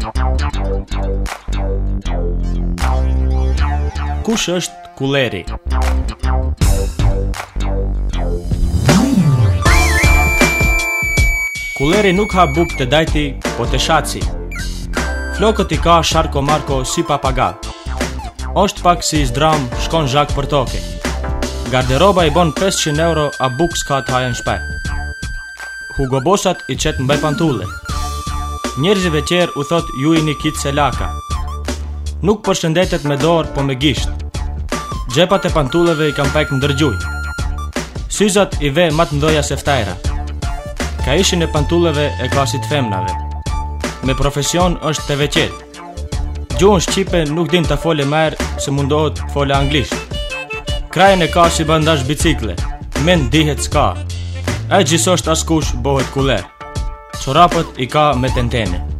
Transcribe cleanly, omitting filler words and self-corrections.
Kush është kulleri? Kulleri nuk ha buk të dajti, po të shaci. Flokët i ka Sharko Marko si papagal. Osht pak si zdram, shkon zhak për toke. Garderoba i bon 500 euro, a buk s'ka të hajen shpe. Hugo Bossat i qet mbaj pantulle. Njerëzive qerë u thot ju i një kitë se laka. Nuk përshëndetet me dorë, po me gisht. Gjepat e pantulleve i kam pek ndërgjuj. Syzat i ve mat ndoja se ftajra. Ka ishin e pantulleve e klasit femnave. Me profesion është të veqet. Gjuhën shqipe nuk din të fole merë, se mundohet fole anglisht. Krajen e ka si bandash bicikle, men dihet s'ka. E gjisosht askush bohet kuller. Çorapët i ka me tentene.